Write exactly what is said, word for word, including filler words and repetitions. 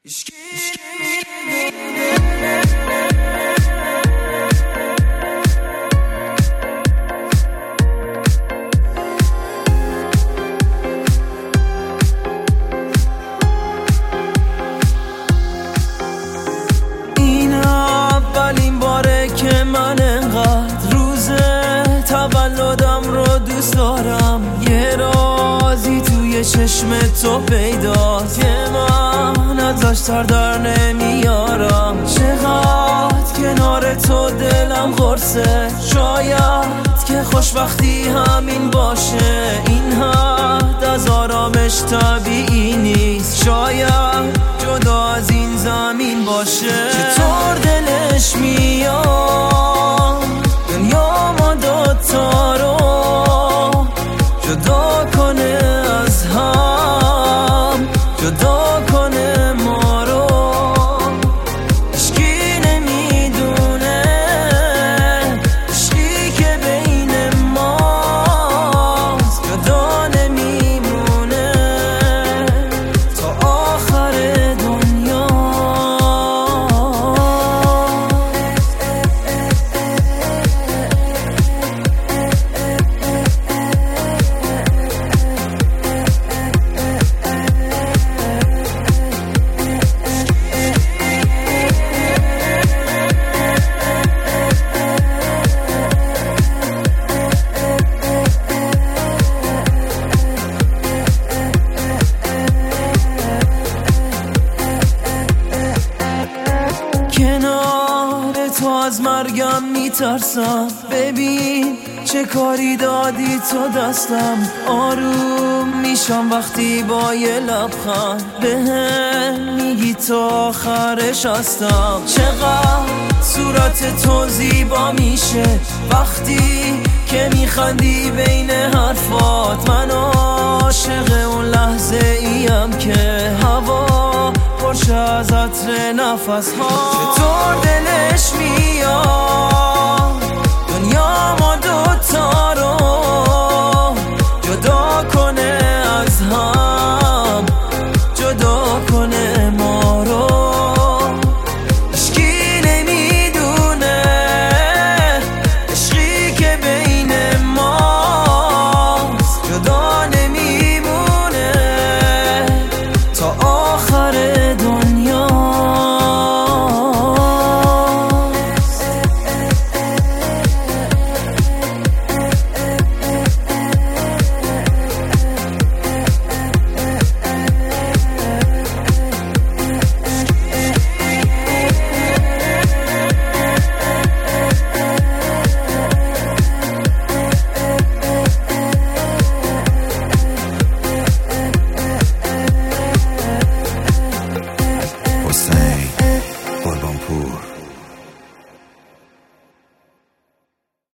این اولین باره که من انقدر روز تولدم رو دوست دارم. یه رازی توی چشم تو پیداست که من ازش سر در نمیارم. چقدر کنار تو دلم قرصه، شاید که خوشبختی همین باشه. این حد از آرامش طبیعی نیست، شاید جدا از این زمین باشه. چطور دلش میاد دنیا ما دوتا رو جدا کنه از هم، جدا کنه ما رو. عشقی نمیدونه عشقی که بین ماست جدا نمیمونه تا آخر دنیا. کنار تو از مرگم میترسم، ببین چه کاری دادی تو دستم. آروم میشم وقتی با یه لبخند بهم میگی تا آخرش هستم. چقدر صورت تو زیبا میشه وقتی که میخندی بین حرفات. من عاشق اون لحظه ایم که هوا پرشه از عطر نفس ها. چطور دلش میاد دنیا ما دوتا رو جدا کنه از هم،